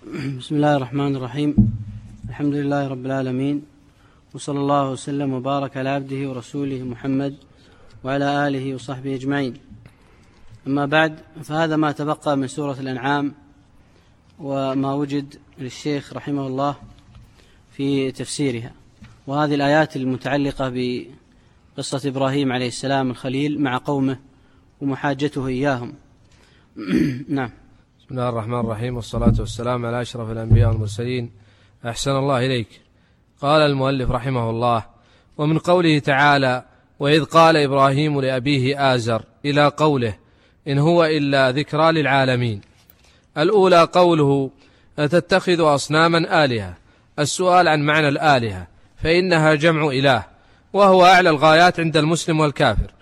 بسم الله الرحمن الرحيم. الحمد لله رب العالمين، وصلى الله وسلم وبارك على عبده ورسوله محمد وعلى آله وصحبه أجمعين. أما بعد، فهذا ما تبقى من سورة الأنعام وما وجد للشيخ رحمه الله في تفسيرها، وهذه الآيات المتعلقة بقصة إبراهيم عليه السلام الخليل مع قومه ومحاجته إياهم. نعم. بسم الله الرحمن الرحيم، والصلاة والسلام على أشرف الأنبياء والمرسلين. أحسن الله إليك. قال المؤلف رحمه الله: ومن قوله تعالى: وإذ قال إبراهيم لأبيه آزر، إلى قوله: إن هو إلا ذكرى للعالمين. الأولى قوله: أتتخذ أصناما آلهة. السؤال عن معنى الآلهة، فإنها جمع إله، وهو أعلى الغايات عند المسلم والكافر،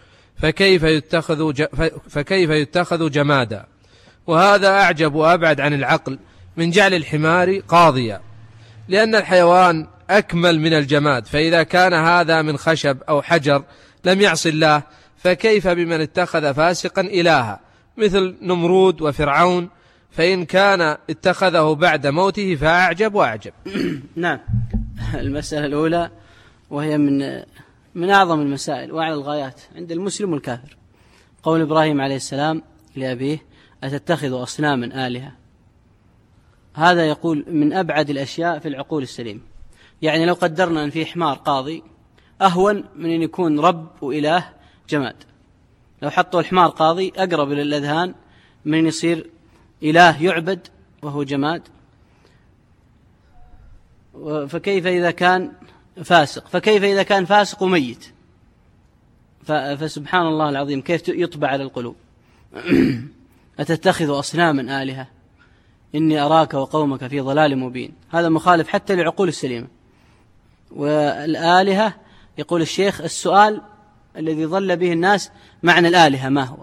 فكيف يتخذ جمادا، وهذا أعجب وأبعد عن العقل من جعل الحمار قاضيا، لأن الحيوان أكمل من الجماد، فإذا كان هذا من خشب أو حجر لم يعص الله، فكيف بمن اتخذ فاسقا إلها مثل نمرود وفرعون، فإن كان اتخذه بعد موته فأعجب وأعجب. نعم. المسألة الأولى، وهي من أعظم المسائل وأعلى الغايات عند المسلم والكافر، قول إبراهيم عليه السلام لأبيه: أتتخذ أصناما آلهة. هذا يقول من أبعد الأشياء في العقول السليم. يعني لو قدرنا أن في حمار قاضي أهون من أن يكون رب وإله جماد. لو حطوا الحمار قاضي أقرب إلى الأذهان من أن يصير إله يعبد وهو جماد. فكيف إذا كان فاسق؟ فكيف إذا كان فاسق وميت؟ فسبحان الله العظيم كيف يطبع على القلوب. أتتخذ أصناما آلهة إني أراك وقومك في ضلال مبين. هذا مخالف حتى للعقول السليمة. والآلهة، يقول الشيخ، السؤال الذي ظل به الناس: معنى الآلهة ما هو؟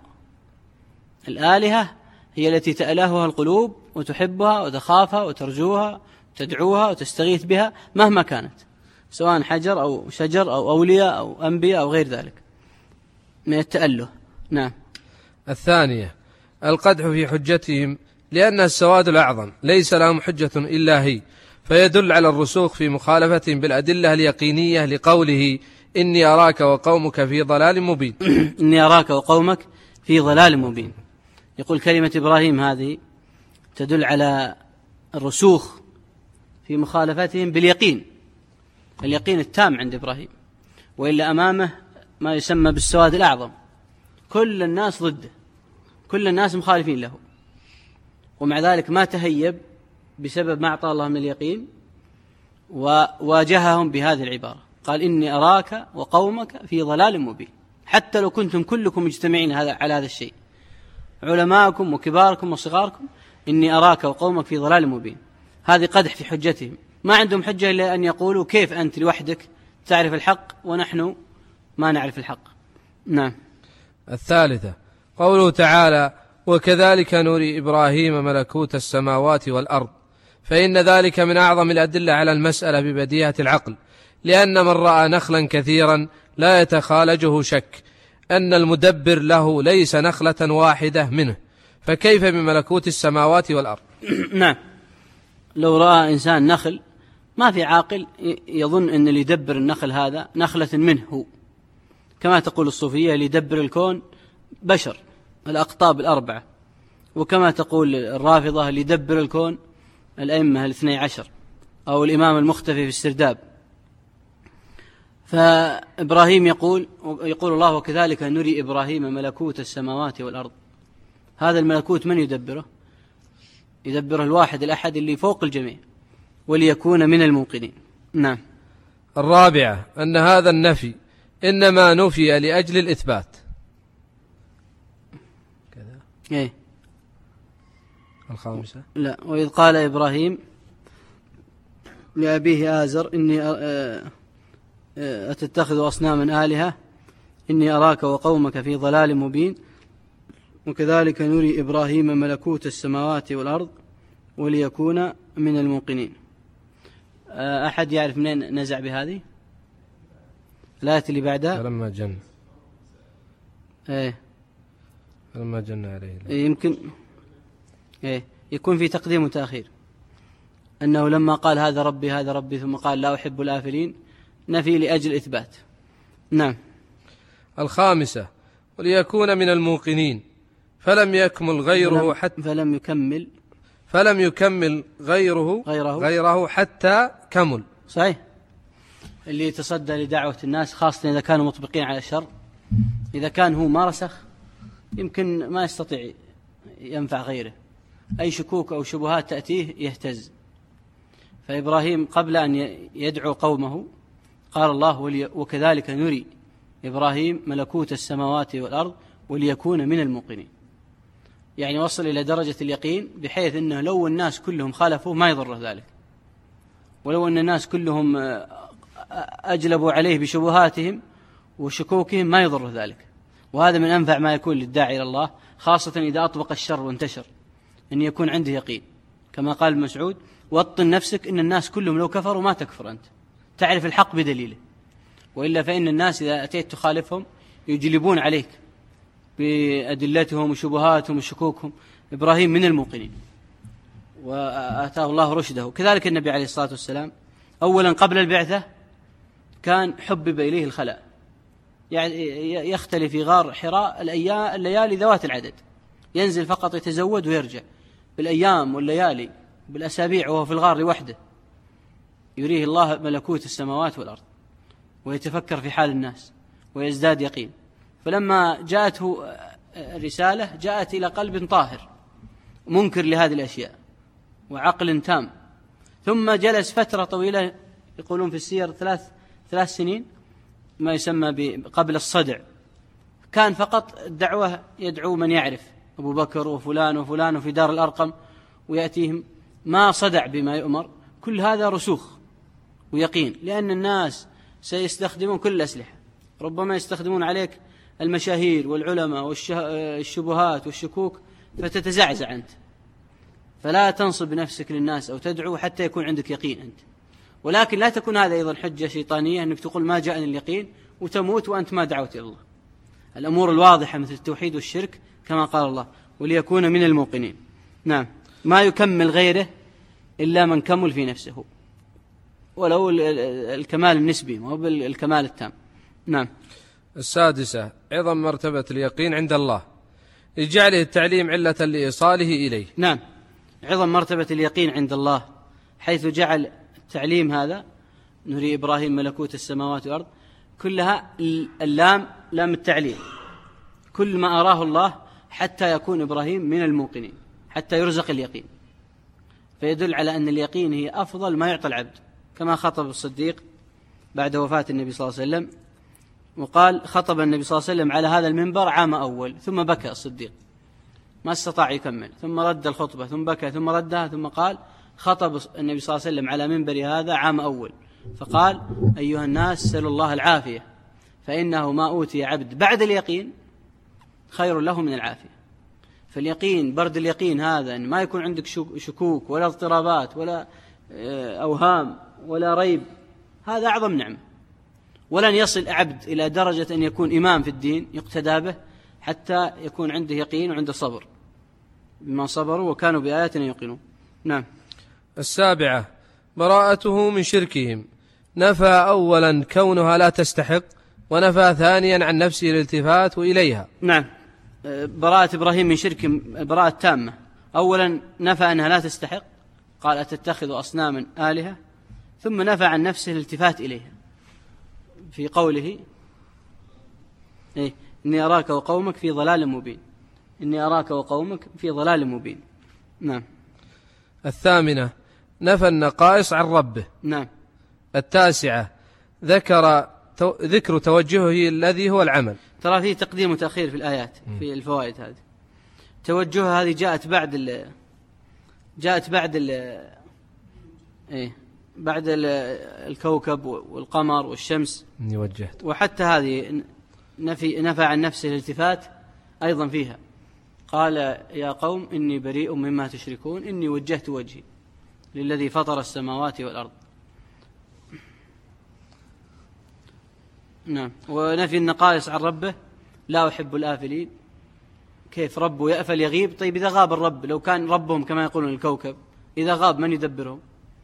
الآلهة هي التي تألهها القلوب وتحبها وتخافها وترجوها وتدعوها وتستغيث بها مهما كانت، سواء حجر أو شجر أو أولياء أو أنبياء أو غير ذلك من التأله. نعم. الثانية القدح في حجتهم، لأن السواد الأعظم ليس لهم حجة إلا هي، فيدل على الرسوخ في مخالفتهم بالأدلة اليقينية لقوله: إني أراك وقومك في ضلال مبين. إني أراك وقومك في ضلال مبين. يقول كلمة إبراهيم هذه تدل على الرسوخ في مخالفتهم باليقين، اليقين التام عند إبراهيم، وإلا أمامه ما يسمى بالسواد الأعظم، كل الناس ضده، كل الناس مخالفين له، ومع ذلك ما تهيب بسبب ما أعطى الله من اليقين، وواجههم بهذه العبارة، قال: إني أراك وقومك في ضلال مبين. حتى لو كنتم كلكم مجتمعين على هذا الشيء، علماءكم وكباركم وصغاركم، إني أراك وقومك في ضلال مبين. هذه قدح في حجتهم، ما عندهم حجة إلا أن يقولوا: كيف أنت لوحدك تعرف الحق ونحن ما نعرف الحق. نعم. الثالثة قوله تعالى: وكذلك نري إبراهيم ملكوت السماوات والأرض، فإن ذلك من أعظم الأدلة على المسألة ببديهة العقل، لأن من رأى نخلا كثيرا لا يتخالجه شك أن المدبر له ليس نخلة واحدة منه، فكيف بملكوت السماوات والأرض؟ نعم. لو رأى إنسان نخل، ما في عاقل يظن أن اللي يدبر النخل هذا نخلة منه هو، كما تقول الصوفية اللي يدبر الكون بشر، الأقطاب الأربعة، وكما تقول الرافضة اللي يدبر الكون الأئمة 12 أو الإمام المختفي في السرداب. فإبراهيم يقول الله: وكذلك نري إبراهيم ملكوت السماوات والأرض. هذا الملكوت من يدبره؟ يدبره الواحد الأحد اللي فوق الجميع، وليكون من الموقنين. نعم. الرابعة أن هذا النفي إنما نفي لأجل الإثبات. كذا. إيه. الخامسة: لا. وإذ قال إبراهيم لأبيه آزر: إني أتتخذ أصناما آلهة إني أراك وقومك في ضلال مبين. وكذلك نري إبراهيم ملكوت السماوات والأرض وليكون من الموقنين. أحد يعرف منين نزع بهذه الآية اللي بعدها؟ فلما جن. إيه. فلما جن عليه. يمكن يكون في تقديم وتأخير. أنه لما قال هذا ربي هذا ربي ثم قال لا أحب الآفلين نفي لأجل إثبات. نعم. الخامسة وليكون من الموقنين فلم يكمل غيره حتى فلم يكمل غيره حتى كمل. صحيح. اللي يتصدى لدعوة الناس خاصة إذا كانوا مطبقين على الشر، إذا كان هو ما رسخ يمكن ما يستطيع ينفع غيره، أي شكوك أو شبهات تأتيه يهتز. فإبراهيم قبل أن يدعو قومه قال الله وكذلك نري إبراهيم ملكوت السماوات والأرض وليكون من الموقنين، يعني وصل إلى درجة اليقين بحيث أنه لو الناس كلهم خالفوه ما يضره ذلك، ولو أن الناس كلهم أجلبوا عليه بشبهاتهم وشكوكهم ما يضره ذلك. وهذا من أنفع ما يكون للداعي إلى الله، خاصة إذا أطبق الشر وانتشر، أن يكون عنده يقين كما قال ابن مسعود وطن نفسك إن الناس كلهم لو كفروا ما تكفر أنت، تعرف الحق بدليله، وإلا فإن الناس إذا أتيت تخالفهم يجلبون عليك بأدلتهم وشبهاتهم وشكوكهم. إبراهيم من الموقنين وآتاه الله رشده. كذلك النبي عليه الصلاة والسلام أولا قبل البعثة كان حبب إليه الخلاء، يعني يختلي في غار حراء الليالي ذوات العدد، ينزل فقط يتزود ويرجع بالأيام والليالي بالأسابيع وهو في الغار لوحده، يريه الله ملكوت السماوات والأرض ويتفكر في حال الناس ويزداد يقين. فلما جاءته رسالة جاءت إلى قلب طاهر منكر لهذه الأشياء وعقل تام، ثم جلس فترة طويلة يقولون في السير 3 سنين ما يسمى قبل الصدع، كان فقط الدعوة يدعو من يعرف أبو بكر وفلان وفلان وفي دار الأرقم ويأتيهم، ما صدع بما يؤمر. كل هذا رسوخ ويقين، لأن الناس سيستخدمون كل الأسلحة، ربما يستخدمون عليك المشاهير والعلماء والشبهات والشكوك فتتزعزع أنت، فلا تنصب نفسك للناس أو تدعو حتى يكون عندك يقين أنت. ولكن لا تكون هذا أيضا حجة شيطانية أنك تقول ما جاءني اليقين وتموت وأنت ما دعوت إلى الله. الأمور الواضحة مثل التوحيد والشرك كما قال الله وليكون من الموقنين. نعم. ما يكمل غيره إلا من كمل في نفسه، ولو الكمال النسبي ما هو بالكمال التام. نعم. السادسة عظم مرتبة اليقين عند الله لجعله التعليم علة لإيصاله إليه. نعم. عظم مرتبة اليقين عند الله حيث جعل التعليم هذا نري إبراهيم ملكوت السماوات والأرض كلها اللام لام التعليم، كل ما أراه الله حتى يكون إبراهيم من الموقنين حتى يرزق اليقين، فيدل على أن اليقين هي أفضل ما يعطى العبد، كما خطب الصديق بعد وفاة النبي صلى الله عليه وسلم وقال خطب النبي صلى الله عليه وسلم على هذا المنبر عام أول ثم بكى الصديق ما استطاع يكمل، ثم رد الخطبة ثم بكى ثم ردها، ثم قال خطب النبي صلى الله عليه وسلم على منبر هذا عام أول فقال أيها الناس سلوا الله العافية فإنه ما أوتي عبد بعد اليقين خير له من العافية. فاليقين برد اليقين هذا أن ما يكون عندك شكوك ولا اضطرابات ولا أوهام ولا ريب، هذا أعظم نعمة. ولن يصل عبد إلى درجة أن يكون إمام في الدين يقتدى به حتى يكون عنده يقين وعنده صبر بما صبروا وكانوا بآياتنا يوقنون. نعم. السابعة براءته من شركهم، نفى أولا كونها لا تستحق، ونفى ثانيا عن نفسه الالتفات إليها. نعم. براءة إبراهيم من شرك براءة تامة. أولا نفى أنها لا تستحق، قال أتتخذ أصناما آلهة، ثم نفى عن نفسه الالتفات إليها في قوله إني أراك وقومك في ضلال مبين، إني أراك وقومك في ضلال مبين. نعم. الثامنة نفى النقائص عن ربه. نعم. التاسعة ذكر توجهه الذي هو العمل. ترى فيه تقديم وتأخير في الآيات في الفوائد هذه. توجهه هذه جاءت بعد الكوكب والقمر والشمس وجهت، وحتى هذه نفى عن نفسه الالتفات أيضا فيها، قال يا قوم إني بريء مما تشركون إني وجهت وجهي للذي فطر السماوات والأرض. نعم. ونفي النقائص عن ربه، لا أحب الآفلين. كيف ربه يأفل يغيب؟ طيب إذا غاب الرب، لو كان ربهم كما يقولون الكوكب، إذا غاب من يدبرهم؟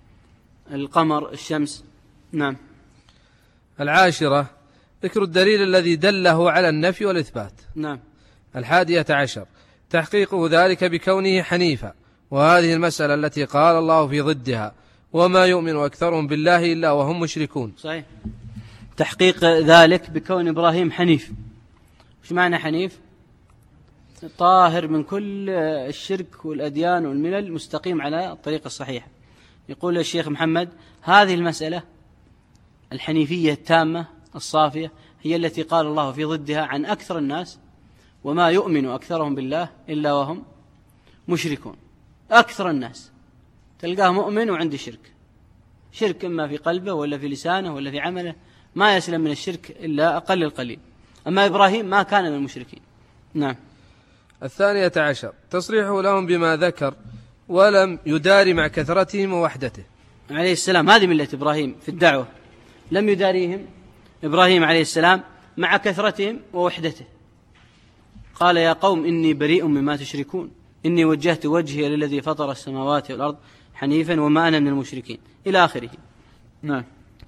القمر، الشمس. نعم. العاشرة ذكر الدليل الذي دله على النفي والإثبات. نعم. 11 تحقيقه ذلك بكونه حنيفا، وهذه المسألة التي قال الله في ضدها وما يؤمن أكثرهم بالله إلا وهم مشركون. صحيح. تحقيق ذلك بكون إبراهيم حنيف. وش معنى حنيف؟ طاهر من كل الشرك والأديان والملل، مستقيم على الطريق الصحيح. يقول الشيخ محمد: هذه المسألة الحنيفية التامة الصافية هي التي قال الله في ضدها عن أكثر الناس وما يؤمن أكثرهم بالله إلا وهم مشركون. أكثر الناس تلقاه مؤمن وعنده شرك إما في قلبه ولا في لسانه ولا في عمله، ما يسلم من الشرك إلا أقل القليل. أما إبراهيم ما كان من المشركين. نعم. 12 تصريحه لهم بما ذكر ولم يدار مع كثرتهم ووحدته عليه السلام. هذه ملة إبراهيم في الدعوة، لم يداريهم إبراهيم عليه السلام مع كثرتهم ووحدته. قال: يا قوم إني بريء مما تشركون، إني وجهت وجهي للذي فطر السماوات والأرض حنيفا وما أنا من المشركين، إلى آخره. نعم.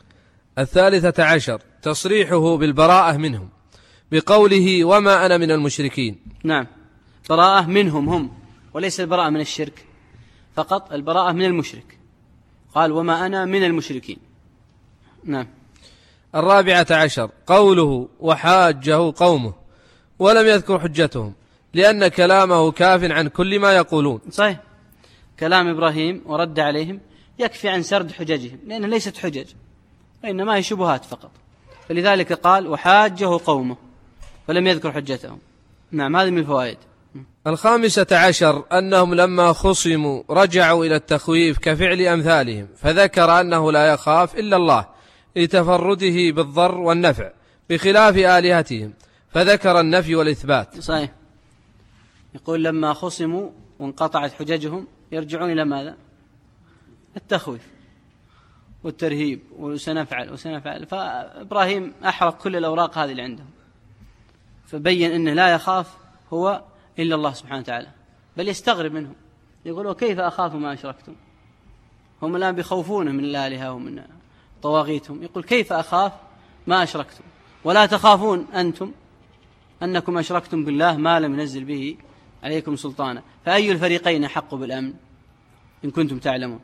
13 تصريحه بالبراءة منهم بقوله وما أنا من المشركين. نعم. براءة منهم هم، وليس البراءة من الشرك فقط، البراءة من المشرك. قال: وما أنا من المشركين. نعم. 14 قوله وحاجه قومه ولم يذكر حجتهم، لأن كلامه كاف عن كل ما يقولون. صحيح. كلام إبراهيم ورد عليهم يكفي عن سرد حججهم، لأنها ليست حجج وإنما هي شبهات فقط، فلذلك قال وحاجه قومه ولم يذكر حجتهم. نعم. هذه من الفوائد. 15 أنهم لما خصموا رجعوا إلى التخويف كفعل أمثالهم، فذكر أنه لا يخاف إلا الله لتفرده بالضر والنفع بخلاف آلهتهم، فذكر النفي والإثبات. صحيح. يقول لما خصموا وانقطعت حججهم يرجعون إلى ماذا؟ التخويف والترهيب، وسنفعل. فإبراهيم أحرق كل الأوراق هذه اللي عندهم، فبين أنه لا يخاف هو إلا الله سبحانه وتعالى، بل يستغرب منهم. يقول: وكيف أخاف ما أشركتم؟ هم الآن بيخوفونه من الآلهة ومن طواغيتهم. يقول: كيف أخاف ما أشركتم ولا تخافون أنتم أنكم أشركتم بالله ما لم ينزل به عليكم سلطانا، فأي الفريقين أحق بالأمن إن كنتم تعلمون.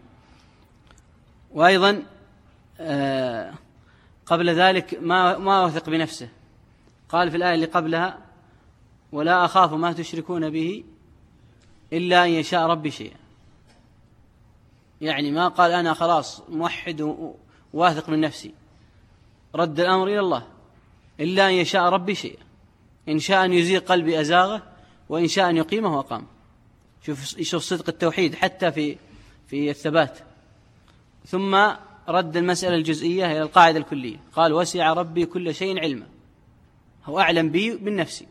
وأيضا قبل ذلك ما وثق بنفسه، قال في الآية اللي قبلها: ولا أخاف ما تشركون به إلا أن يشاء ربي شيئا. يعني ما قال أنا خلاص موحد وواثق من نفسي، رد الأمر إلى الله، إلا أن يشاء ربي شيئا، إن شاء أن يزيغ قلبي أزاغه، وإن شاء أن يقيمه وقام. شوف صدق التوحيد حتى في الثبات. ثم رد المسألة الجزئية إلى القاعدة الكلية، قال: وسع ربي كل شيء علما، هو أعلم بي من نفسي،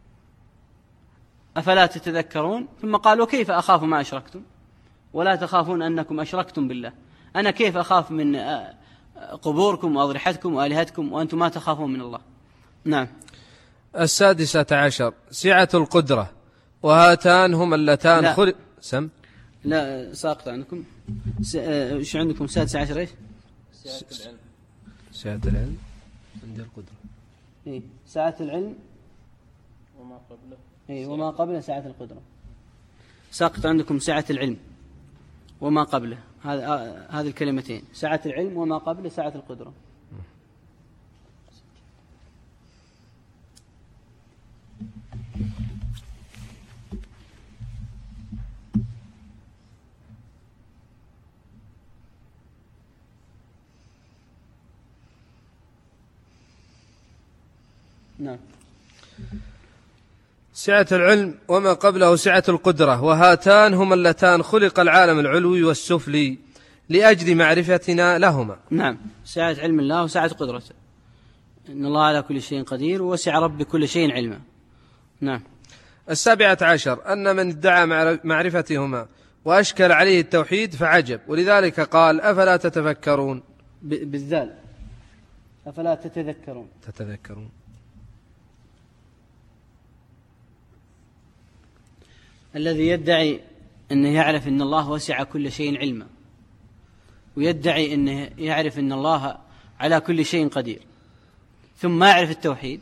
أفلا تتذكرون؟ ثم قال: وكيف أخاف ما أشركتم ولا تخافون أنكم أشركتم بالله؟ أنا كيف أخاف من قبوركم وأضرحتكم وآلهتكم وأنتم ما تخافون من الله؟ نعم. 16 سعة القدرة، وهاتان هما اللتان خلق لا ساقط عندكم. شو عندكم 16 إيش؟ سعة العلم عند القدرة. إيه سعة العلم وما قبله. إيه وما قبله سعة القدرة. ساقط عندكم سعة العلم وما قبله، هذه الكلمتين، سعة العلم وما قبله سعة القدرة. نعم. سعة العلم وما قبله سعة القدرة، وهاتان هما اللتان خلق العالم العلوي والسفلي لأجل معرفتنا لهما. نعم. سعة علم الله وسعة قدرته، إن الله على كل شيء قدير، ووسع رب كل شيء علما. نعم. 17 أن من ادعى معرفتهما وأشكل عليه التوحيد فعجب، ولذلك قال: أفلا تتفكرون بالذال، أفلا تتذكرون. الذي يدعي أنه يعرف أن الله وسع كل شيء علما ويدعي أنه يعرف أن الله على كل شيء قدير ثم ما يعرف التوحيد،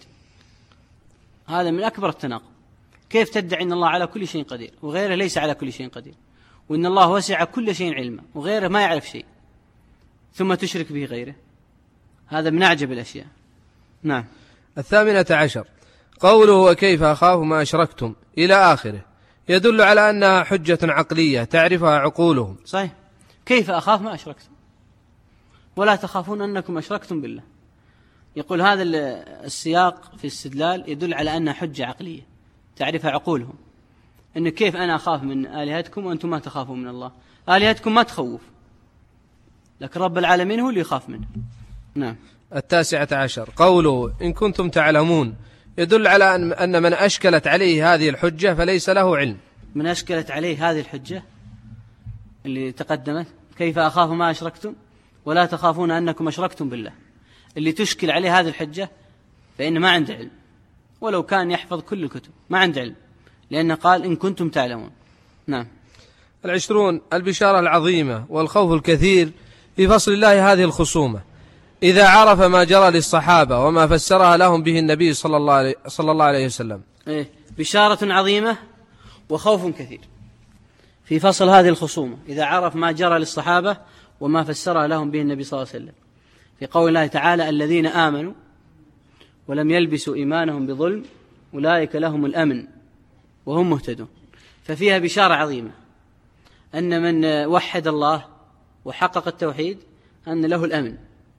هذا من أكبر التناقض. كيف تدعي أن الله على كل شيء قدير وغيره ليس على كل شيء قدير، وأن الله وسع كل شيء علما وغيره ما يعرف شيء، ثم تشرك به غيره؟ هذا من أعجب الأشياء. نعم. 18 قوله وكيف أخاف ما أشركتم إلى آخره يدل على أنها حجة عقلية تعرفها عقولهم. صحيح. كيف أخاف ما أشركتم ولا تخافون أنكم أشركتم بالله. يقول هذا السياق في الاستدلال يدل على أنها حجة عقلية تعرفها عقولهم، إن كيف أنا أخاف من آلهتكم وأنتم ما تخافون من الله. آلهتكم ما تخوف، لكن رب العالمين هو اللي يخاف منه. نعم. 19 قوله إن كنتم تعلمون يدل على أن من أشكلت عليه هذه الحجة فليس له علم. من أشكلت عليه هذه الحجة اللي تقدمت كيف أخاف ما أشركتم ولا تخافون أنكم أشركتم بالله، اللي تشكل عليه هذه الحجة فإن ما عنده علم، ولو كان يحفظ كل الكتب ما عنده علم، لأنه قال إن كنتم تعلمون. نعم. 20 البشارة العظيمة والخوف الكثير في فصل الله هذه الخصومة إذا عرف ما جرى للصحابة وما فسرها لهم به النبي صلى الله عليه وسلم. بشارة عظيمة وخوف كثير في فصل هذه الخصومة إذا عرف ما جرى للصحابة وما فسرها لهم به النبي صلى الله عليه وسلم، في قول الله تعالى الذين آمنوا ولم يلبسوا إيمانهم بظلم أولئك لهم الأمن وهم مهتدون. ففيها بشارة عظيمة أن من وحد الله وحقق التوحيد أن له الأمن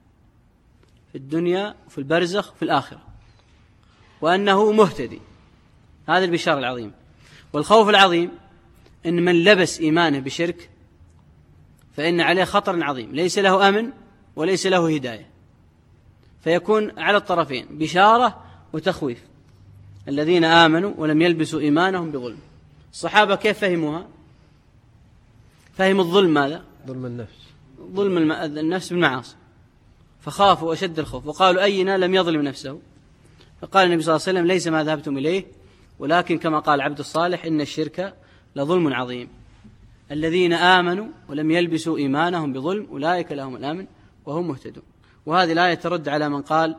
في الدنيا وفي البرزخ وفي الآخرة، وأنه مهتدي. هذه البشارة العظيمة. والخوف العظيم أن من لبس إيمانه بشرك فإن عليه خطر عظيم، ليس له أمن وليس له هداية، فيكون على الطرفين بشارة وتخويف. الذين آمنوا ولم يلبسوا إيمانهم بظلم. الصحابة كيف فهموها؟ فهموا الظلم ماذا؟ ظلم النفس. ظلم النفس بالمعاصي، فخافوا أشد الخوف وقالوا أينا لم يظلم نفسه. فقال النبي صلى الله عليه وسلم ليس ما ذهبتم إليه ولكن كما قال عبد الصالح إن الشرك لظلم عظيم. الذين آمنوا ولم يلبسوا إيمانهم بظلم أولئك لهم الأمن وهم مهتدون. وهذه الآية ترد على من قال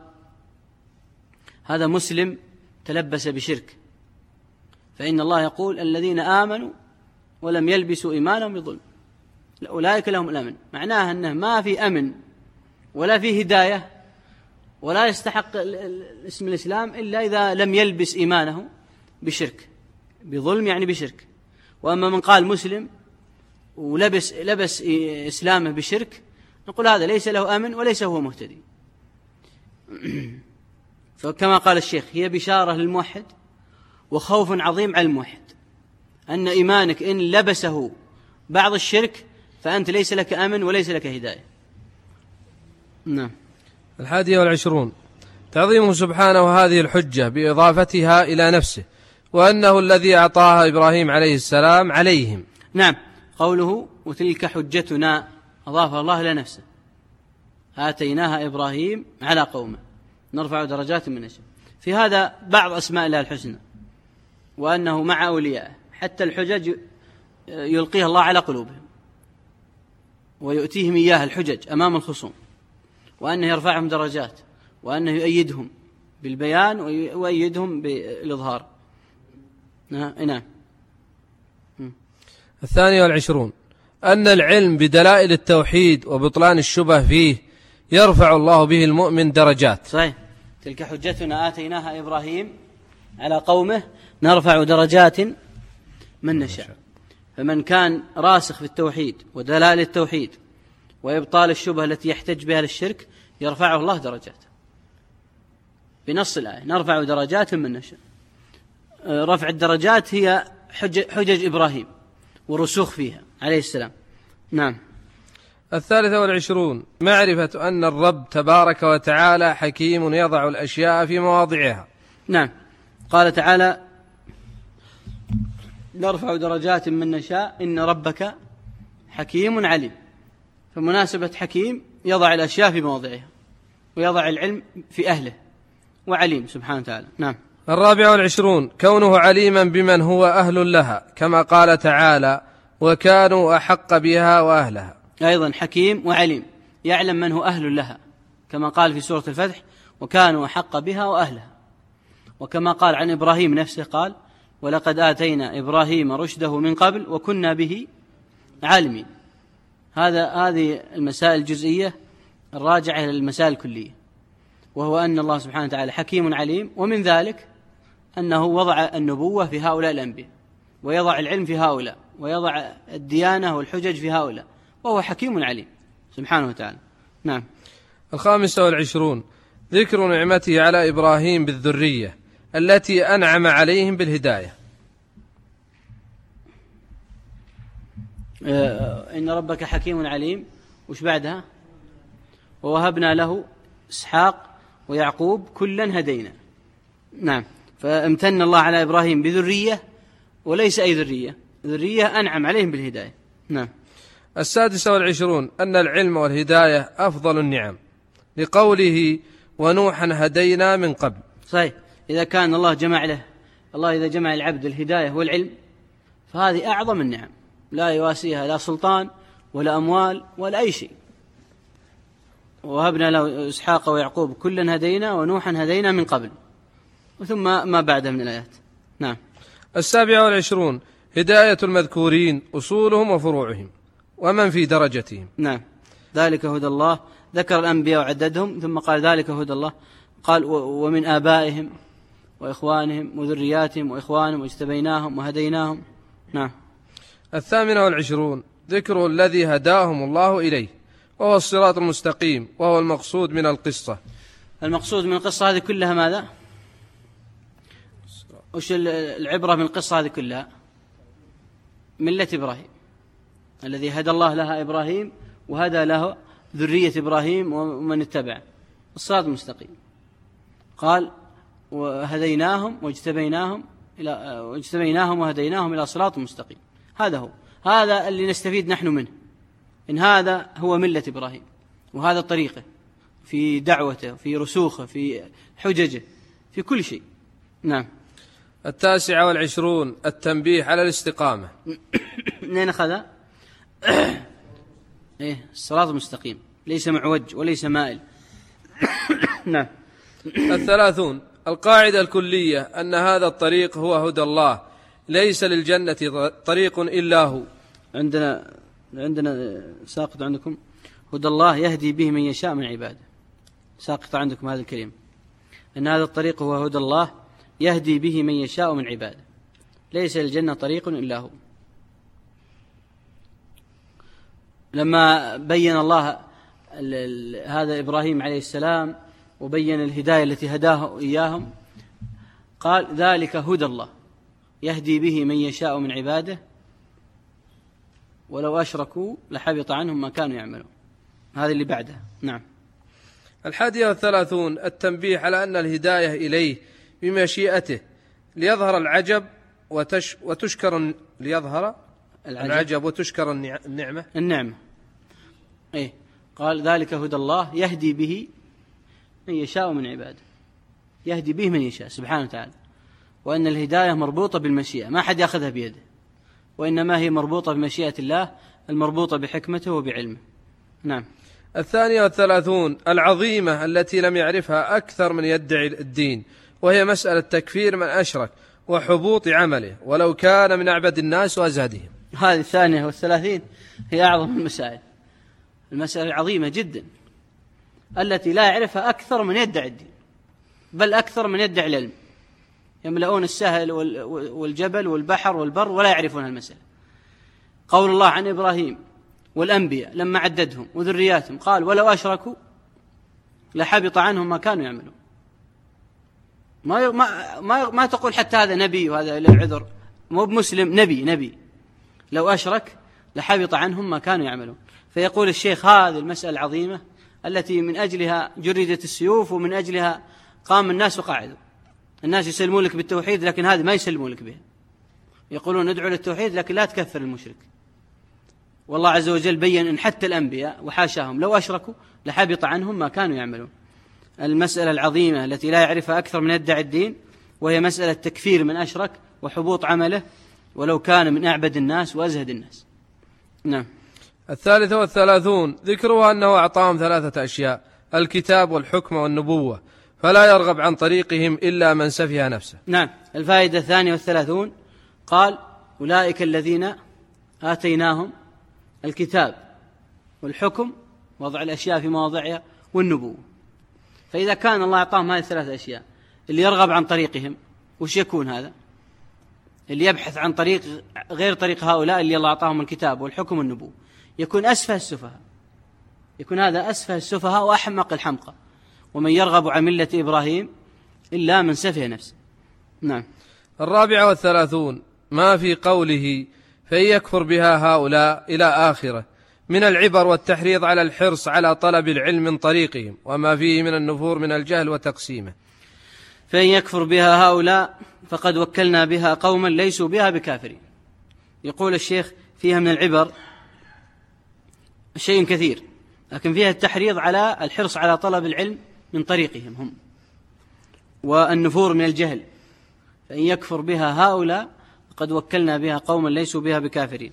هذا مسلم تلبس بشرك، فإن الله يقول الذين آمنوا ولم يلبسوا إيمانهم بظلم أولئك لهم الأمن، معناها أنه ما في أمن ولا في هداية ولا يستحق اسم الإسلام إلا إذا لم يلبس إيمانه بشرك، بظلم يعني بشرك. وأما من قال مسلم ولبس إسلامه بشرك نقول هذا ليس له أمن وليس هو مهتدي. فكما قال الشيخ هي بشارة للموحد وخوف عظيم على الموحد، أن إيمانك إن لبسه بعض الشرك فأنت ليس لك أمن وليس لك هداية. نعم. 21 تعظيمه سبحانه هذه الحجة بإضافتها إلى نفسه وأنه الذي أعطاها إبراهيم عليه السلام عليهم. نعم. قوله وتلك حجتنا أضافها الله إلى نفسه، آتيناها إبراهيم على قومه نرفع درجات من نشاء. في هذا بعض أسماء الله الحسنى، وأنه مع أوليائه، حتى الحجج يلقيها الله على قلوبهم ويؤتيهم إياها الحجج أمام الخصوم، وأنه يرفعهم درجات، وأنه يؤيدهم بالبيان ويؤيدهم بالإظهار. نعم. 22 أن العلم بدلائل التوحيد وبطلان الشبه فيه يرفع الله به المؤمن درجات. صحيح. تلك حجتنا آتيناها إبراهيم على قومه نرفع درجات من نشاء. فمن كان راسخ في التوحيد ودلائل التوحيد وإبطال الشبه التي يحتج بها للشرك يرفعه الله درجات بنص الآية نرفع درجات من نشاء. رفع الدرجات هي حجج إبراهيم ورسوخ فيها عليه السلام. نعم. 23 معرفة أن الرب تبارك وتعالى حكيم يضع الأشياء في مواضعها. نعم. قال تعالى نرفع درجات من نشاء إن ربك حكيم عليم. فمناسبة حكيم يضع الأشياء في مواضعها ويضع العلم في أهله، وعليم سبحانه وتعالى. نعم. 24 كونه عليما بمن هو أهل لها كما قال تعالى وكانوا أحق بها وأهلها. أيضا حكيم وعليم، يعلم من هو أهل لها، كما قال في سورة الفتح: وكانوا أحق بها وأهلها. وكما قال عن إبراهيم نفسه قال: ولقد آتينا إبراهيم رشده من قبل وكنا به عالمين. هذه المسائل الجزئية الراجعة إلى المسائل الكلية، وهو أن الله سبحانه وتعالى حكيم عليم، ومن ذلك أنه وضع النبوة في هؤلاء الأنبياء، ويضع العلم في هؤلاء، ويضع الديانة والحجج في هؤلاء، وهو حكيم عليم سبحانه وتعالى. نعم. 25 ذكر نعمته على إبراهيم بالذرية التي أنعم عليهم بالهداية. إن ربك حكيم عليم، وش بعدها؟ ووهبنا له إسحاق ويعقوب كلا هدينا. نعم. فامتن الله على إبراهيم بذرية، وليس أي ذرية أنعم عليهم بالهداية. نعم. 26 أن العلم والهداية أفضل النعم، لقوله: ونوحا هدينا من قبل. صحيح. إذا كان الله إذا جمع العبد الهداية والعلم، فهذه أعظم النعم، لا يواسيها لا سلطان ولا أموال ولا أي شيء. وهبنا له إسحاق ويعقوب كلا هدينا ونوحا هدينا من قبل، ثم ما بعده من الآيات. نعم. 27 هداية المذكورين أصولهم وفروعهم ومن في درجتهم. نعم. ذلك هدى الله، ذكر الأنبياء وعددهم، ثم قال ذلك هدى الله، قال: ومن آبائهم وإخوانهم وذرياتهم وإخوانهم واجتبيناهم وهديناهم. نعم. 28 ذكر الذي هداهم الله إليه، وهو الصراط المستقيم، وهو المقصود من القصة. المقصود من القصة هذه كلها ماذا؟ وش العبرة من القصة هذه كلها؟ ملة إبراهيم، الذي هدى الله لها إبراهيم، وهدى له ذرية إبراهيم ومن اتبع الصراط المستقيم. قال: وهديناهم واجتبيناهم وهديناهم إلى صراط مستقيم. هذا اللي نستفيد نحن منه، إن هذا هو ملة إبراهيم، وهذا طريقه في دعوته، في رسوخه، في حججه، في كل شيء. نعم. 29 التنبيه على الاستقامة. منين أخذ؟ الصراط المستقيم، ليس معوج وليس مائل. نعم. 30 القاعدة الكلية أن هذا الطريق هو هدى الله، ليس للجنة طريق إلا هو. عندنا ساقط عندكم: هدى الله يهدي به من يشاء من عباده. ساقط عندكم هذا الكلمة، أن هذا الطريق هو هدى الله يهدي به من يشاء من عباده، ليس للجنة طريق إلا هو. لما بين الله هذا إبراهيم عليه السلام وبين الهداية التي هداه إياهم، قال: ذلك هدى الله يهدي به من يشاء من عباده ولو أشركوا لحبط عنهم ما كانوا يعملون. هذه اللي بعدها. نعم. 31 التنبيه على أن الهداية إليه بمشيئته ليظهر العجب وتشكر ليظهر العجب وتشكر النعمة. قال: ذلك هدى الله يهدي به من يشاء من عباده، يهدي به من يشاء سبحانه وتعالى. وأن الهداية مربوطة بالمشيئة، ما حد يأخذها بيده، وإنما هي مربوطة بمشيئة الله المربوطة بحكمته وبعلمه. نعم. 32 العظيمة التي لم يعرفها أكثر من يدعي الدين، وهي مسألة تكفير من أشرك وحبوط عمله ولو كان من أعبد الناس وأزهدهم. هذه 32 هي أعظم المسائل، المسألة العظيمة جدا التي لا يعرفها أكثر من يدعي الدين، بل أكثر من يدعي العلم. يملؤون السهل والجبل والبحر والبر ولا يعرفون المسألة. قول الله عن إبراهيم والأنبياء لما عددهم وذرياتهم، قال: ولو أشركوا لحبط عنهم ما كانوا يعملون. ما تقول حتى هذا نبي وهذا له عذر، مو بمسلم، نبي لو أشرك لحبط عنهم ما كانوا يعملون. فيقول الشيخ: هذه المسألة العظيمة التي من أجلها جردت السيوف، ومن أجلها قام الناس وقعدوا. الناس يسلمون لك بالتوحيد، لكن هذه ما يسلمون لك بها، يقولون ندعو للتوحيد لكن لا تكفر المشرك. والله عز وجل بيّن أن حتى الأنبياء وحاشاهم لو أشركوا لحبط عنهم ما كانوا يعملون. المسألة العظيمة التي لا يعرفها أكثر من يدعي الدين، وهي مسألة تكفير من أشرك وحبوط عمله ولو كان من أعبد الناس وأزهد الناس. نعم. الثالثة والثلاثون ذكرها أنه أعطاهم 3 أشياء: الكتاب والحكم والنبوة، فلا يرغب عن طريقهم إلا من سفه نفسه. نعم. الفائدة 32 قال: أولئك الذين آتيناهم الكتاب والحكم، وضع الأشياء في مواضعها، والنبوة. فإذا كان الله أعطاهم هذه 3 أشياء، اللي يرغب عن طريقهم وش يكون هذا؟ اللي يبحث عن طريق غير طريق هؤلاء اللي الله أعطاهم الكتاب والحكم والنبوة يكون أسفه السفهاء، يكون هذا أسفه السفهاء وأحمق الحمقى. ومن يرغب عن ملة إبراهيم إلا من سفه نفسه. نعم. 34 ما في قوله فإن يكفر بها هؤلاء إلى آخره من العبر والتحريض على الحرص على طلب العلم من طريقهم، وما فيه من النفور من الجهل وتقسيمه. فإن يكفر بها هؤلاء فقد وكلنا بها قوما ليسوا بها بكافرين. يقول الشيخ فيها من العبر شيء كثير، لكن فيها التحريض على الحرص على طلب العلم من طريقهم هم، والنفور من الجهل. فإن يكفر بها هؤلاء فقد وكلنا بها قوما ليسوا بها بكافرين.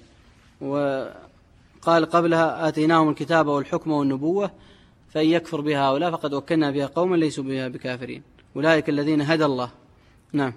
وقال قبلها: آتيناهم الكتاب والحكم والنبوة، فإن يكفر بها هؤلاء فقد وكلنا بها قوما ليسوا بها بكافرين، أولئك الذين هدى الله. نعم.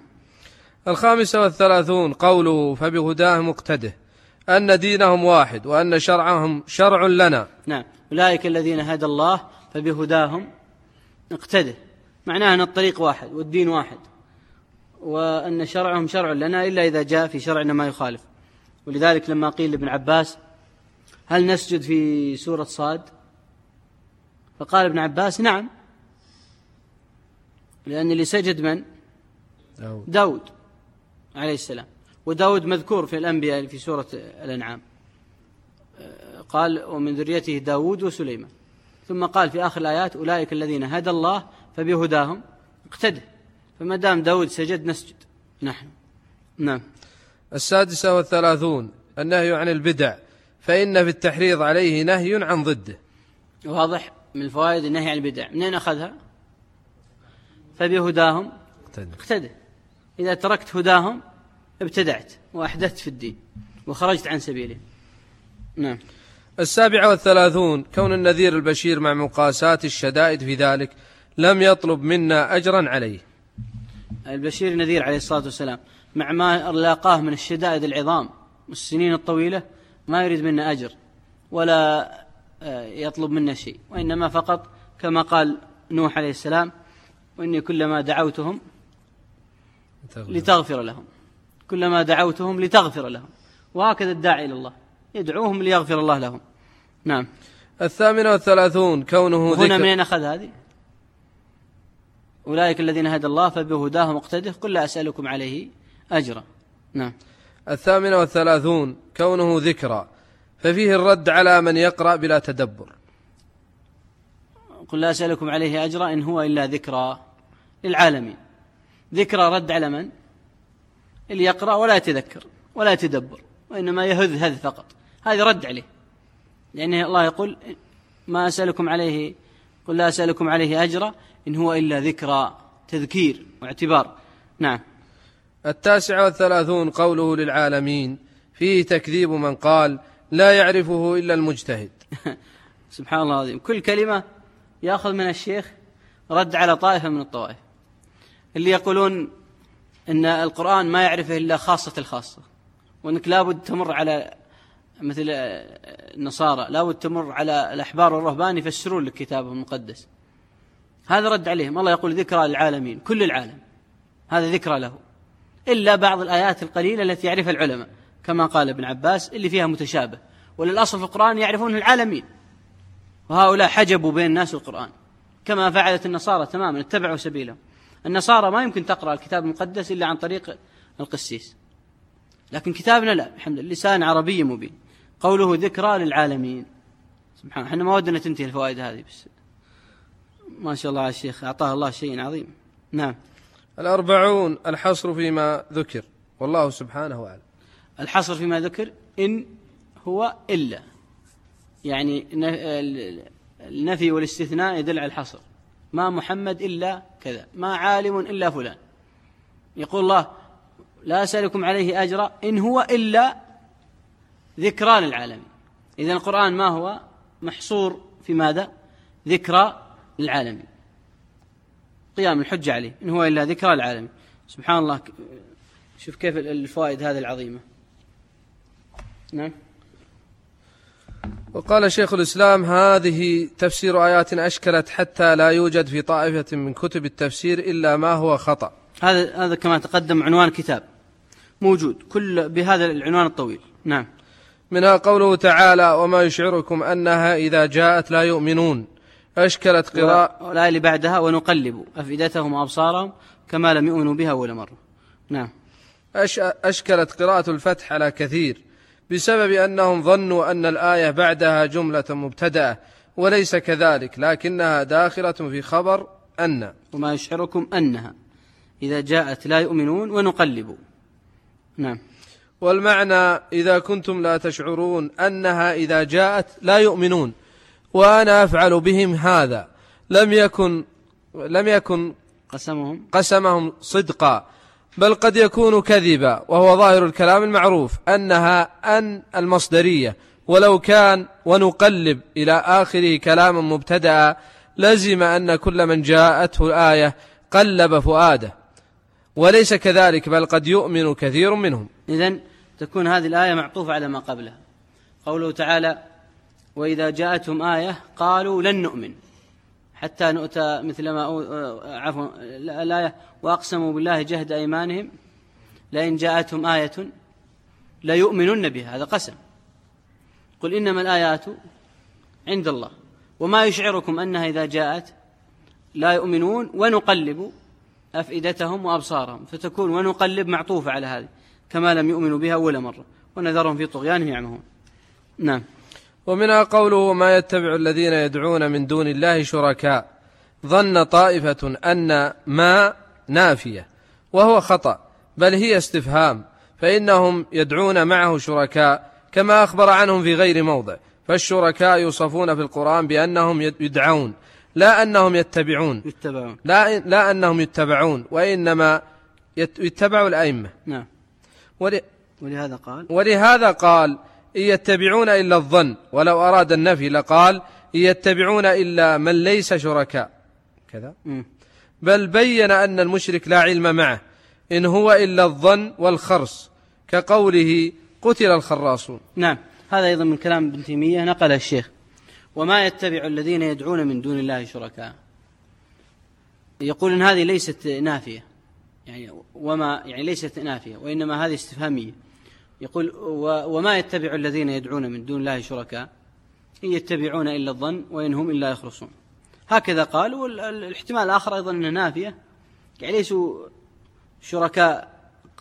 35 قوله فبهداه مقتده، أن دينهم واحد وأن شرعهم شرع لنا. نعم. أولئك الذين هدى الله فبهداهم اقتده، معناه أن الطريق واحد والدين واحد، وأن شرعهم شرع لنا إلا إذا جاء في شرعنا ما يخالف. ولذلك لما قيل لابن عباس: هل نسجد في سورة صاد؟ فقال ابن عباس: نعم، لأن اللي سجد من؟ داود عليه السلام، وداود مذكور في الأنبياء في سورة الأنعام، قال: ومن ذريته داود وسليمان. ثم قال في آخر الآيات: أولئك الذين هدى الله فبهداهم اقتده. فما دام داود سجد نسجد نحن. نعم. 36 النهي عن البدع، فإن في التحريض عليه نهي عن ضده. واضح من الفوائد النهي عن البدع. منين أخذها؟ فبهداهم اقتده. إذا تركت هداهم ابتدعت وأحدثت في الدين وخرجت عن سبيله. نعم. 37 كون النذير البشير مع مقاسات الشدائد في ذلك لم يطلب منا أجرا عليه. البشير نذير عليه الصلاة والسلام مع ما لاقاه من الشدائد العظام والسنين الطويلة ما يريد منا أجر ولا يطلب منا شيء، وإنما فقط كما قال نوح عليه السلام: وإني كلما دعوتهم لتغفر لهم، كلما دعوتهم لتغفر لهم. وهكذا الداعي إلى الله يدعوهم ليغفر الله لهم. نعم. 38 كونه هنا منين أخذ هذه؟ أولئك الذين هدى الله فبهداهم اقتده، قل لا أسألكم عليه أجرا. نعم. 38 كونه ذكرى، ففيه الرد على من يقرأ بلا تدبر. قل لا أسألكم عليه أجرا إن هو إلا ذكرى للعالمين. ذكرى رد على من؟ اللي يقرأ ولا يتذكر ولا يتدبر، وإنما يهذ فقط، هذا رد عليه، لأن الله يقول: ما أسألكم عليه، قل لا أسألكم عليه أجرا إن هو إلا ذكرى، تذكير واعتبار. نعم. 39 قوله للعالمين، فيه تكذيب من قال لا يعرفه إلا المجتهد. سبحان الله العظيم، كل كلمة يأخذ من الشيخ رد على طائفة من الطوائف اللي يقولون إن القرآن ما يعرفه إلا خاصة الخاصة، وأنك لابد تمر على مثل النصارى، لابد تمر على الأحبار والرهبان يفسرون لك كتابه المقدس. هذا رد عليهم. الله يقول ذكرى للعالمين، كل العالم هذا ذكرى له، إلا بعض الآيات القليلة التي يعرفها العلماء كما قال ابن عباس اللي فيها متشابه، وللأصل في القرآن يعرفون العالمين، وهؤلاء حجبوا بين الناس القرآن كما فعلت النصارى تماما، اتبعوا سبيلهم. النصارى ما يمكن تقرأ الكتاب المقدس إلا عن طريق القسيس، لكن كتابنا لا، الحمد لله لسان عربي مبين. قوله ذكرى للعالمين، سبحان الله، احنا ما ودنا تنتهي الفوائد هذه، بس ما شاء الله على الشيخ أعطاه الله شيء عظيم. نعم. 40 الحصر فيما ذكر، والله سبحانه أعلم. الحصر فيما ذكر إن هو إلا، يعني النفي والاستثناء يدل على الحصر. ما محمد إلا كذا، ما عالم إلا فلان. يقول الله: لا أسألكم عليه أجرا إن هو إلا ذكرى للعالمين. إذن القرآن ما هو محصور في ماذا؟ ذكرى للعالمين، قيام الحجة عليه، إن هو إلا ذكرى للعالمين. سبحان الله، شوف كيف الفوائد هذه العظيمة. نعم. وقال شيخ الإسلام: هذه تفسير آيات أشكلت حتى لا يوجد في طائفة من كتب التفسير إلا ما هو خطأ. هذا كما تقدم عنوان كتاب موجود كل بهذا العنوان الطويل. نعم. منها قوله تعالى: وما يشعركم أنها إذا جاءت لا يؤمنون. أشكلت قراءة والآية اللي بعدها: ونقلب أفئدتهم وأبصارهم كما لم يؤمنوا بها أول مرة. نعم. أشكلت قراءة الفتح على كثير بسبب أنهم ظنوا أن الآية بعدها جملة مبتدأة، وليس كذلك، لكنها داخلة في خبر أن. وما يشعركم أنها إذا جاءت لا يؤمنون ونقلب. نعم. والمعنى: إذا كنتم لا تشعرون أنها إذا جاءت لا يؤمنون وأنا أفعل بهم هذا، لم يكن قسمهم صدقا، بل قد يكون كذبا، وهو ظاهر الكلام المعروف أنها أن المصدرية، ولو كان ونقلب إلى آخره كلاما مبتدأ لزم أن كل من جاءته الآية قلب فؤاده، وليس كذلك، بل قد يؤمن كثير منهم. إذن تكون هذه الآية معطوفة على ما قبلها. قوله تعالى: وإذا جاءتهم آية قالوا لن نؤمن حتى نؤتى مثل ما الآية: وأقسموا بالله جهد أيمانهم لئن جاءتهم آية لا يؤمنون بها. هذا قسم. قل إنما الآيات عند الله وما يشعركم أنها إذا جاءت لا يؤمنون ونقلب أفئدتهم وأبصارهم، فتكون ونقلب معطوفة على هذه كما لم يؤمنوا بها أول مرة ونذرهم في طغيانهم يعمهون. نعم. ومنها قوله: ما يتبع الذين يدعون من دون الله شركاء. ظن طائفة أن ما نافية، وهو خطأ، بل هي استفهام، فإنهم يدعون معه شركاء كما أخبر عنهم في غير موضع. فالشركاء يوصفون في القرآن بأنهم يدعون، لا أنهم يتبعون. لا أنهم يتبعون، وإنما يتبعوا الأئمة. نعم. ولهذا قال: إن يتبعون إلا الظن، ولو أراد النفي لقال: إن يتبعون إلا من ليس شركاء كذا. بل بين أن المشرك لا علم معه، إن هو إلا الظن والخرص، كقوله: قتل الخراصون. نعم. هذا أيضا من كلام ابن تيمية نقل الشيخ: وما يتبع الذين يدعون من دون الله شركاء. يقول إن هذه ليست نافية، يعني ليست نافية، وإنما هذه استفهامية. يقول: وما يتبع الذين يدعون من دون الله شركاء إن يتبعون إلا الظن وإن هم إلا يخرصون. هكذا قال. والاحتمال الآخر أيضا أنها نافية، يعني ليسوا شركاء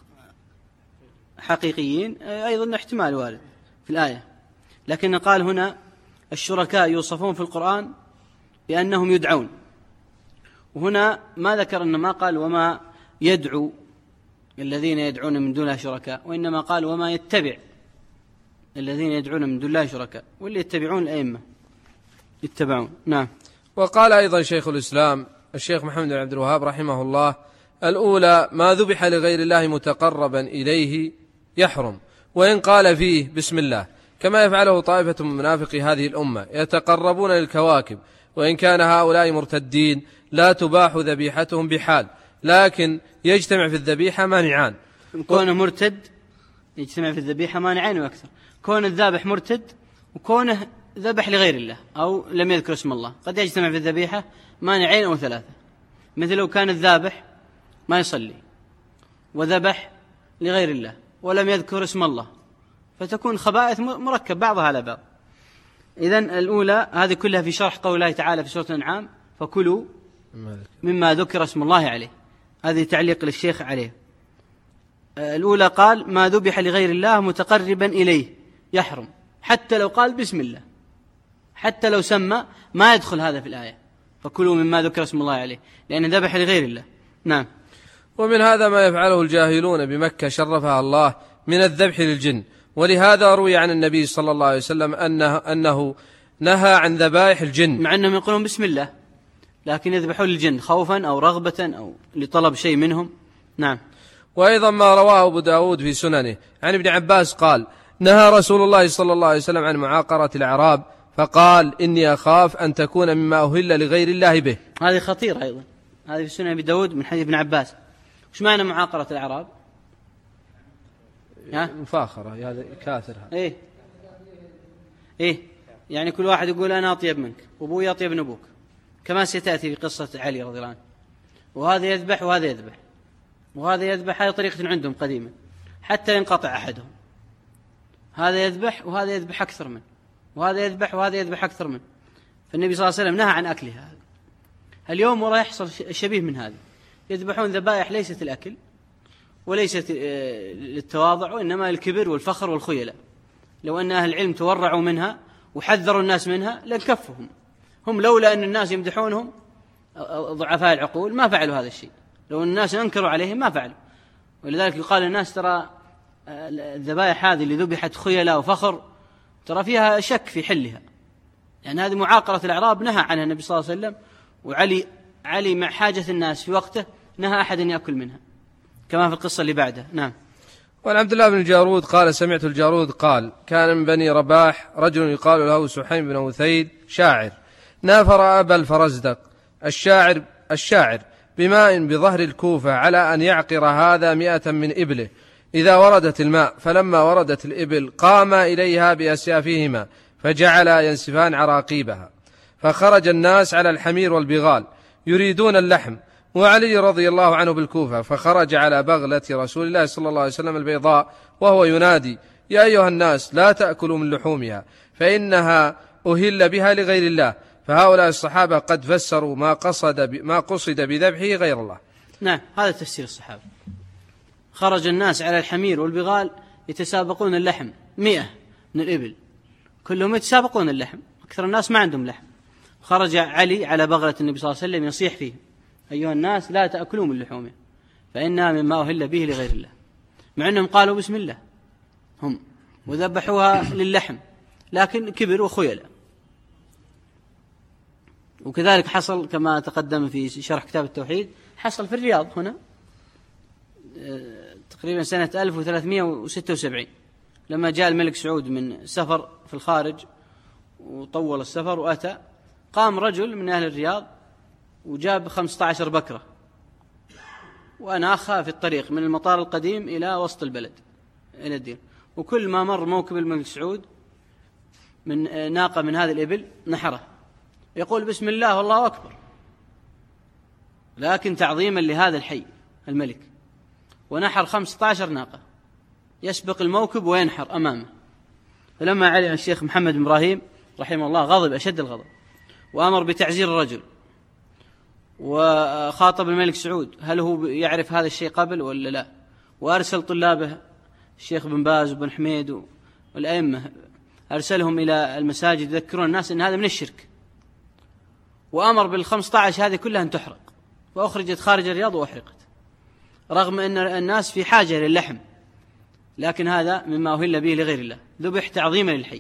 حقيقيين، أيضا احتمال وارد في الآية. لكن قال هنا: الشركاء يوصفون في القرآن بأنهم يدعون، وهنا ما ذكر أن ما قال وما يدعو الذين يدعون من دون الله شركاء، وإنما قال وما يتبع الذين يدعون من دون الله شركاء، واللي يتبعون الأئمة يتبعون. نعم. وقال أيضا شيخ الإسلام الشيخ محمد بن عبد الوهاب رحمه الله: الأولى: ما ذبح لغير الله متقربا إليه يحرم، وإن قال فيه بسم الله، كما يفعله طائفة من منافقي هذه الأمة يتقربون للكواكب، وإن كان هؤلاء مرتدين لا تباح ذبيحتهم بحال، لكن يجتمع في الذبيحة مانعان. كونه مرتد يجتمع في الذبيحة مانعين وأكثر: كون الذابح مرتد، وكونه ذبح لغير الله أو لم يذكر اسم الله، قد يجتمع في الذبيحة مانعين أو ثلاثة. مثل لو كان الذابح ما يصلي وذبح لغير الله ولم يذكر اسم الله، فتكون خبائث مركب بعضها على بعض. إذن الأولى هذه كلها في شرح قول الله تعالى في سورة الأنعام: فكلوا مما ذكر اسم الله عليه. هذه تعليق للشيخ عليه. الأولى قال: ما ذبح لغير الله متقربا إليه يحرم، حتى لو قال بسم الله، حتى لو سمى ما يدخل هذا في الآية، فكلوا مما ذكر اسم الله عليه، لأن ذبح لغير الله. نعم. ومن هذا ما يفعله الجاهلون بمكة شرفها الله من الذبح للجن، ولهذا روي عن النبي صلى الله عليه وسلم أنه نهى عن ذبائح الجن، مع أنهم يقولون بسم الله، لكن يذبحون للجن خوفا أو رغبة أو لطلب شيء منهم. نعم. وأيضا ما رواه أبو داود في سننه عن ابن عباس قال: نهى رسول الله صلى الله عليه وسلم عن معاقرة الأعراب فقال إني أخاف أن تكون مما أهل لغير الله به. هذه خطيرة أيضا، هذه في سنن أبي داود من حديث ابن عباس. وش معنى معاقرة الأعراب؟ مفاخرة، هذا كاثر. إيه يعني كل واحد يقول أنا أطيب منك وأبوي أطيب من أبوك، كما ستأتي في قصة علي رضي الله عنه. وهذا يذبح وهذا يذبح وهذا يذبح، هذه طريقة عندهم قديما حتى ينقطع أحدهم. هذا يذبح وهذا يذبح أكثر منه، وهذا يذبح وهذا يذبح أكثر منه. فالنبي صلى الله عليه وسلم نهى عن أكلها. اليوم وراء يحصل شبيه من هذا، يذبحون ذبائح ليست الأكل وليست للتواضع، وإنما الكبر والفخر والخيلة. لو أن أهل العلم تورعوا منها وحذروا الناس منها لنكفهم. هم لولا أن الناس يمدحونهم ضعفاء العقول ما فعلوا هذا الشيء، لو الناس أنكروا عليهم ما فعلوا. ولذلك يقال للناس ترى الذبائح هذه اللي ذبحت خيلة وفخر ترى فيها شك في حلها، يعني هذه معاقرة الأعراب نهى عنها النبي صلى الله عليه وسلم. وعلي مع حاجة الناس في وقته نهى أحد أن يأكل منها، كما في القصة اللي بعدها. نعم. وعن عبد الله بن الجارود قال سمعت الجارود قال كان من بني رباح رجل يقال له سحيم بن وثيد شاعر، نافر أبا الفرزدق الشاعر بماء بظهر الكوفة على أن يعقر هذا 100 من إبله إذا وردت الماء، فلما وردت الإبل قام إليها بأسيافهما فجعل ينسفان عراقيبها، فخرج الناس على الحمير والبغال يريدون اللحم، وعلي رضي الله عنه بالكوفة، فخرج على بغلة رسول الله صلى الله عليه وسلم البيضاء وهو ينادي يا أيها الناس لا تأكلوا من لحومها فإنها أهل بها لغير الله. فهؤلاء الصحابة قد فسروا ما قصد بذبحه غير الله. نعم، هذا تفسير الصحابة. خرج الناس على الحمير والبغال يتسابقون اللحم، 100 من الإبل كلهم يتسابقون اللحم، أكثر الناس ما عندهم لحم. خرج علي على بغلة النبي صلى الله عليه وسلم يصيح فيه أيها الناس لا تأكلوا من لحومه فإنها مما أهل به لغير الله، مع أنهم قالوا بسم الله هم وذبحوها للحم، لكن كبر وخيل. وكذلك حصل كما تقدم في شرح كتاب التوحيد، حصل في الرياض هنا تقريبا سنة 1376 لما جاء الملك سعود من سفر في الخارج وطول السفر وأتى، قام رجل من أهل الرياض وجاب 15 بكرة وأناخها في الطريق من المطار القديم إلى وسط البلد إلى الدين، وكل ما مر موكب الملك سعود من ناقة من هذه الإبل نحره يقول بسم الله والله أكبر، لكن تعظيما لهذا الحي الملك، ونحر 15 ناقة يسبق الموكب وينحر أمامه. فلما علم الشيخ محمد بن إبراهيم رحمه الله غضب أشد الغضب وأمر بتعزير الرجل، وخاطب الملك سعود هل هو يعرف هذا الشيء قبل ولا لا، وأرسل طلابه الشيخ بن باز وبن حميد والأئمة أرسلهم إلى المساجد يذكرون الناس أن هذا من الشرك، وأمر بال15 هذه كلها أن تحرق، وأخرجت خارج الرياض وأحرقت، رغم أن الناس في حاجة للحم، لكن هذا مما أهل به لغير الله، ذبح تعظيما للحي.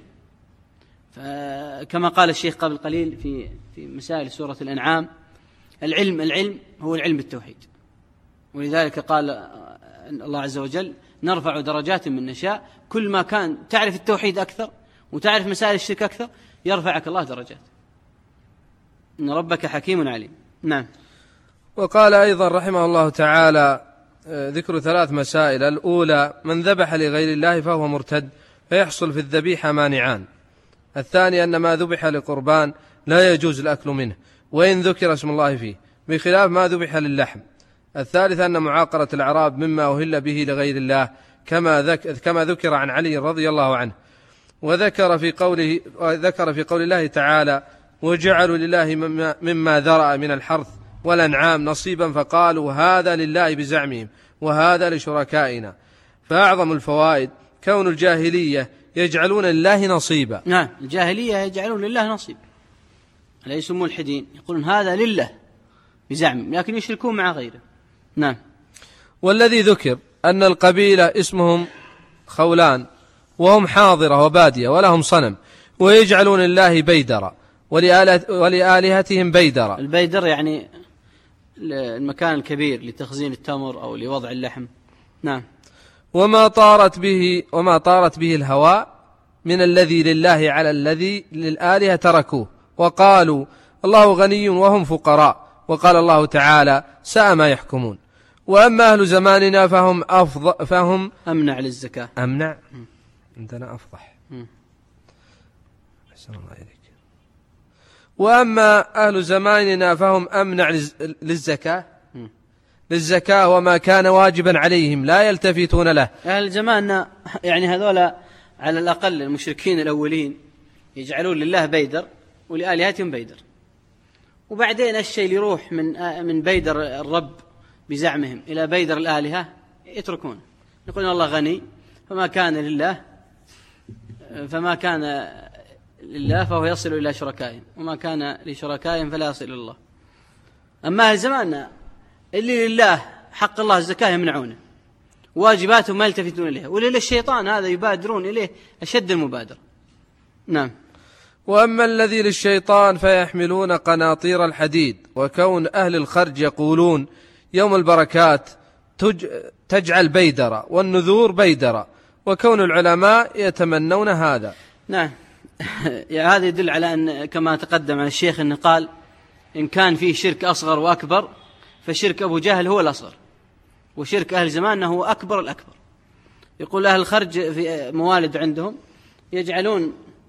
كما قال الشيخ قبل قليل في مسائل سورة الأنعام، العلم هو العلم بالتوحيد، ولذلك قال الله عز وجل نرفع درجات من نشاء، كل ما كان تعرف التوحيد أكثر وتعرف مسائل الشرك أكثر يرفعك الله درجات، إن ربك حكيم عليم. نعم. وقال أيضا رحمه الله تعالى ذكر 3 مسائل: الأولى من ذبح لغير الله فهو مرتد فيحصل في الذبيحة مانعان. الثاني أن ما ذبح لقربان لا يجوز الأكل منه وإن ذكر اسم الله فيه، بخلاف ما ذبح للحم. الثالث أن معاقرة الأعراب مما أهل به لغير الله كما ذكر عن علي رضي الله عنه، وذكر في قول الله تعالى وجعلوا لله مما ذرأ من الحرث والأنعام نصيبا فقالوا هذا لله بزعمهم وهذا لشركائنا. فأعظم الفوائد كون الجاهلية يجعلون لله نصيبا. نعم، الجاهلية يجعلون لله نصيب، ليسوا ملحدين، يقولون هذا لله بزعم، لكن يشركون مع غيره. نعم. والذي ذكر أن القبيلة اسمهم خولان وهم حاضرة وبادية ولهم صنم، ويجعلون الله بيدرا ولآلهتهم بيدرا. البيدر يعني المكان الكبير لتخزين التمر أو لوضع اللحم. نعم. وما طارت به الهواء من الذي لله على الذي للآلهة تركوه وقالوا الله غني وهم فقراء. وقال الله تعالى ساء ما يحكمون. وأما أهل زماننا فهم أمنع للزكاة. أمنع عندنا أفضح. أحسن الله إليك. وأما أهل زماننا فهم أمنع للزكاة وما كان واجبا عليهم لا يلتفتون له. أهل زماننا يعني هذولا على الأقل المشركين الأولين يجعلون لله بيدر ولآلهتهم بيدر، وبعدين الشيء اللي يروح من بيدر الرب بزعمهم إلى بيدر الآلهة يتركون، يقولون الله غني فما كان لله فهو يصل إلى شركائهم، وما كان لشركائهم فلا يصل إلى الله. أما أهل زماننا اللي لله حق الله الزكاة يمنعونه، واجباتهم ما يلتفتون إليها، وللشيطان هذا يبادرون إليه أشد المبادرة. نعم. وأما الذي للشيطان فيحملون قناطير الحديد. وكون أهل الخرج يقولون يوم البركات تجعل بيدرة والنذور بيدرة، وكون العلماء يتمنون هذا. نعم. يعني هذا يدل على أن كما تقدم عن الشيخ أنه قال إن كان فيه شرك أصغر وأكبر فشرك أبو جهل هو الأصغر، وشرك أهل زماننا هو أكبر الأكبر. يقول أهل الخرج في موالد عندهم يجعلون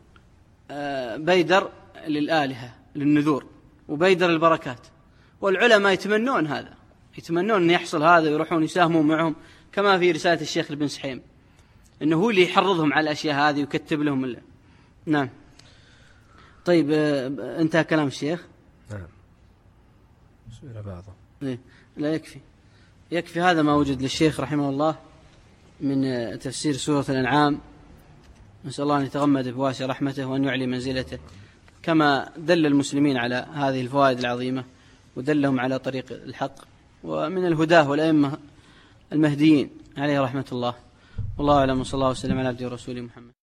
بيدر للآلهة للنذور وبيدر البركات، والعلماء يتمنون هذا، يتمنون أن يحصل هذا ويروحون يساهمون معهم، كما في رسالة الشيخ ابن سحيم أنه هو اللي يحرضهم على الأشياء هذه ويكتب لهم نعم. طيب انتهى كلام الشيخ. نعم. سؤال بعضه. لا يكفي هذا ما وجد للشيخ رحمه الله من تفسير سورة الأنعام. نسأل الله أن يتغمد بواسع رحمته وأن يعلي منزلته، كما دل المسلمين على هذه الفوائد العظيمة ودلهم على طريق الحق، ومن الهداه والأئمة المهديين عليه رحمة الله. والله أعلم، وصلى الله وسلم على عبده ورسوله محمد.